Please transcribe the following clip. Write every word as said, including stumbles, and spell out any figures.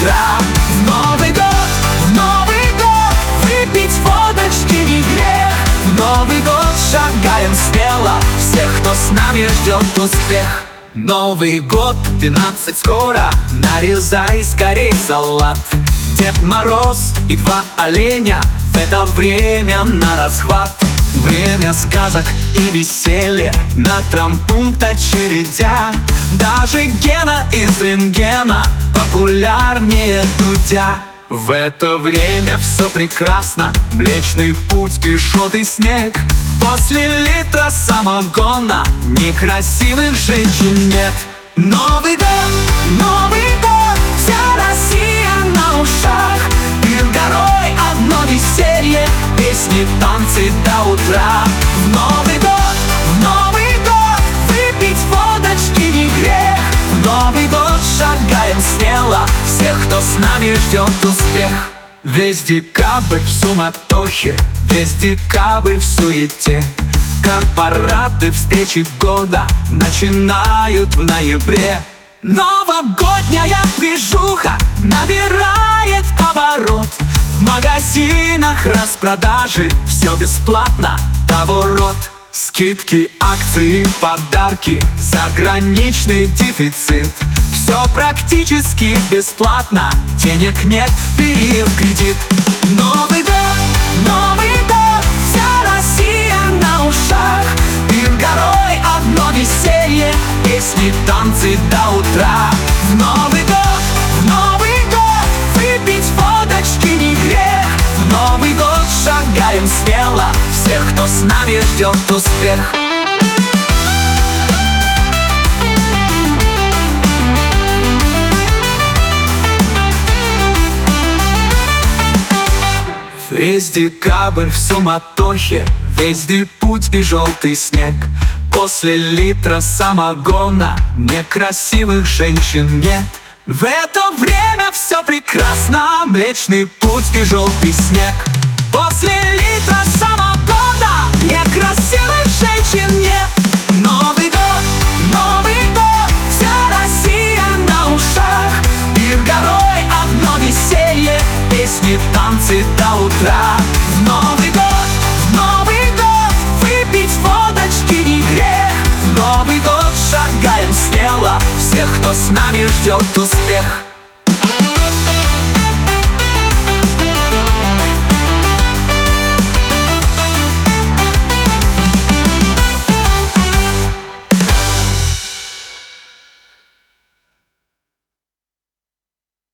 утра. В Новый год, в Новый год выпить водочки не грех. В Новый год шагаем смело, всех, кто с нами ждет успех. Новый год, двенадцать скоро, нарезай скорей салат. Дед Мороз и два оленя в это время на расхват. Время сказок и веселья, на травмпункт очередя. Даже Гена из рентгена популярнее Дудя. В это время все прекрасно, Млечный Путь, кишот и снег. После литра самогона некрасивых женщин нет. Новый год, Новый год, вся Россия на ушах. Пир горой, одно веселье, песни, танцы до утра. В Новый год, в Новый год выпить водочки не грех. В Новый год шагаем смело, всех, кто с нами ждет успех. Весь декабрь в суматохе, весь декабрь в суете. Корпораты встречи года начинают в ноябре. Новогодняя движуха набирает оборот. В магазинах распродажи, все бесплатно, того род. Скидки, акции, подарки, заграничный дефицит. Все практически бесплатно, денег нет, бери в кредит. Новый год, Новый год, вся Россия на ушах. Пир горой, одно веселье, песни, танцы до утра. В Новый год, в Новый год выпить водочки не грех. В Новый год шагаем смело, всех, кто с нами ждет успех. Весь декабрь в суматохе, весь путь и желтый снег. После литра самогона некрасивых женщин нет. В это время все прекрасно, Млечный Путь и желтый снег. После литра самогона некрасивых женщин нет. Новый год, Новый год, вся Россия на ушах. Пир горой, одно веселье, песни, танцы до утра. В Новый год, в Новый год выпить водочки не грех. В Новый год шагаем смело, всех, кто с нами ждет успех.